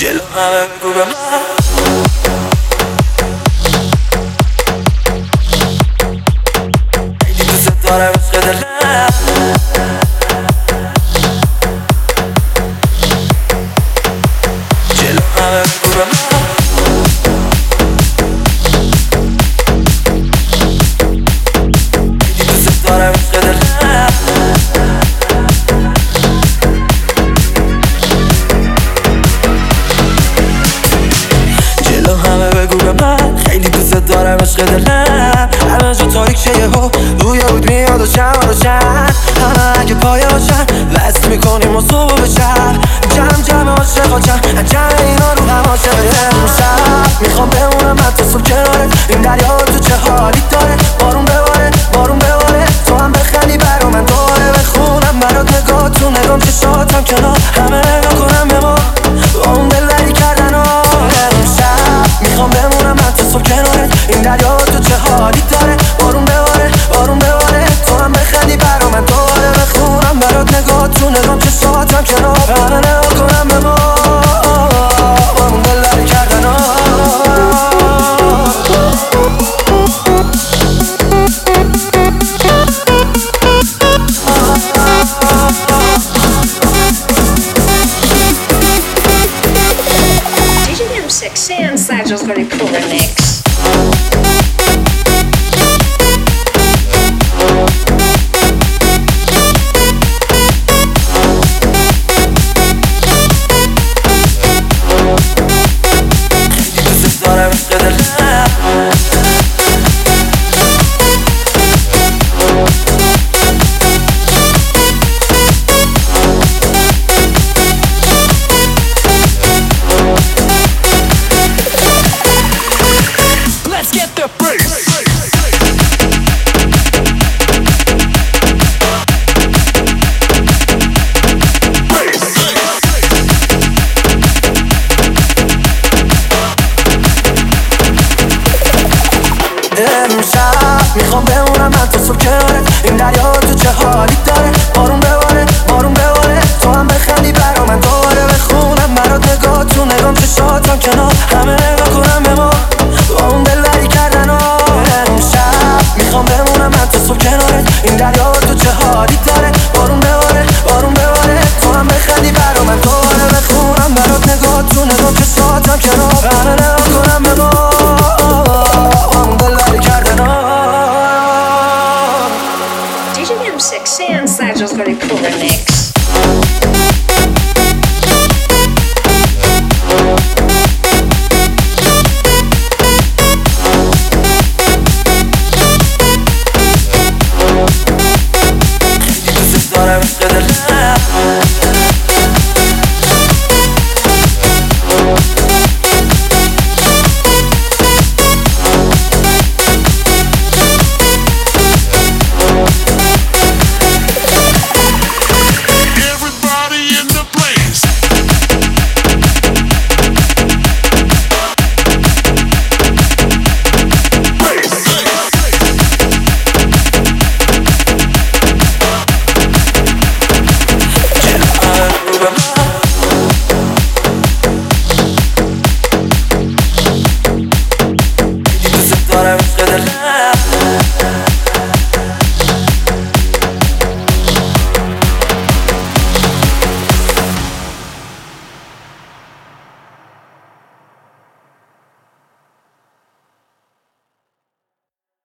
جلو همه بگو به من خیلی دوست دارم عشق دلم جلو همه بگو به من خیلی دوست دارم عشق دلم جلو همه بگو به من خیلی دوست دارم عشق دلم همه جا تاریک شه یهو روی بود میاد و شم همه اگه پایه باشن وصل میکنیم و صبح به شب جمع عاشقا جمع اینا رو هم عاشق امشب میخوام بمونم من تا صبح کنارت این دریا تو چه حالی داره بارون بباره تو هم بخندی برا من دوره بخونم برات نگاه تو نگام چشاتم کنار همه نگاه کنم به ما با اون دلبری کردن امشب میخوام بمونم من تا صبح کنارت این دریا تو چه حالی داره بارون بباره تو هم بخندی برا من دوره بخونم برات نگاه تو نگام چشاتم کنار همه نگاه کنم به ما با اون دلبری کردن Sexy and Sergio's got a cool remix. دوست دارم عشق دلم امشب میخوام بمونم من تا صبح کنارت این دریا تو چه حالی داره بارون بباره تو هم بخندی برا من دوباره بخونم برات نگاه تو نگام چشاتم کنار همه نگاه کنم به ما با اون دلبری کردن امشب میخوام بمونم من تا صبح کنارت این دریا تو چه حالی داره بارون بباره تو هم بخندی برا من دوباره بخونم برات نگاه تو نگام چشاتم کنار